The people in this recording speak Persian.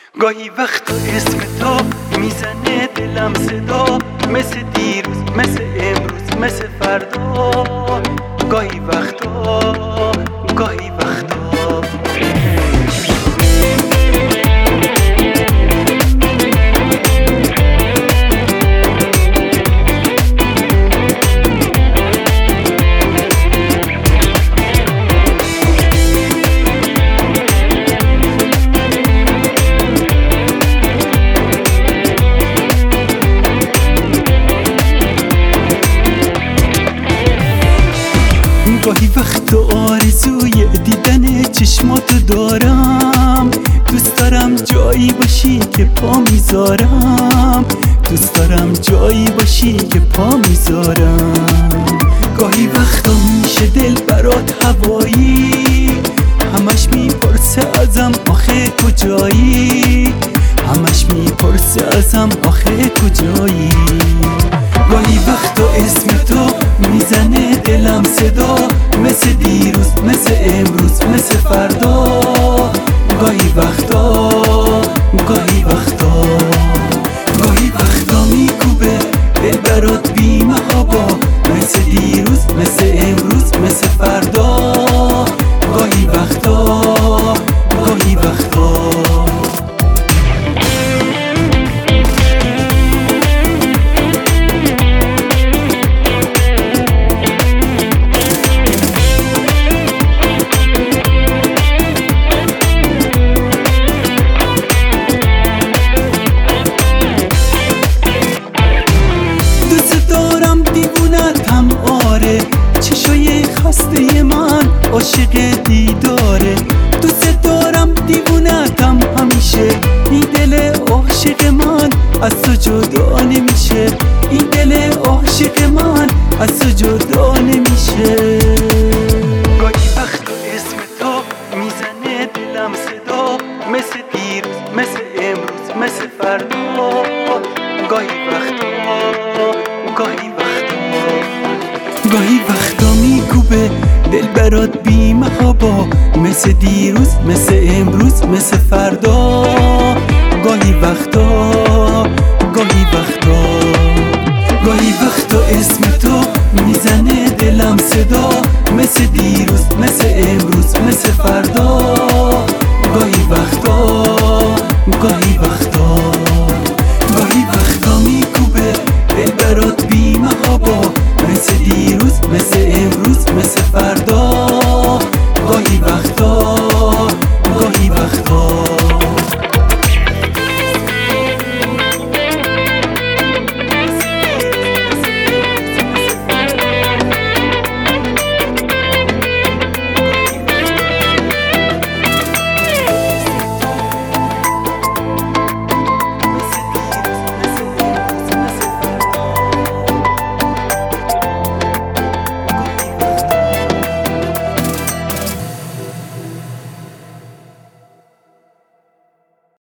گاهی وقتا اسم تو میزنه دلم صدا، مثل دیروز، مثل امروز، مثل فردا. گاهی وقتا گاهی وقتا گاهی وقت آرزوی دیدن چشماتو دارم، دوست دارم جایی باشی که پا میذارم، دوست دارم جایی باشی که پا میذارم. گاهی وقتا میشه دل برات هوایی، همش میپرسه ازم آخه کجایی، همش میپرسه ازم آخه کجایی. گاهی وقتا اسم تو میزنه دلم صدا، مثل دیروز، مثل امروز، مثل فردا. گاهی وقتا گاهی وقتا گاهی وقتا میکوبه دل برات بی محابا، مثل دیروز، مثل امروز، مثل فردا. گاهی وقتا گاهی وقتا چشای خسته من عاشق دیداره، دوست دارم دیوونتم همیشه. این دل عاشق من از تو جدا نمیشه، این دل عاشق من از تو جدا نمیشه. گاهی وقتا اسم تو میزنه دلم صدا، مثل دیروز، مثل امروز، مثل فردا. گاهی وقتا گاهی وقتا گاهی وقتا میکوبه دل برات بی محابا، مثل دیروز، مثل امروز، مثل فردا. گاهی وقتا گاهی وقتا گاهی وقتا اسم تو میزنه دلم صدا، مثل دیروز، مثل امروز، مثل فردا. گاهی وقتا گاهی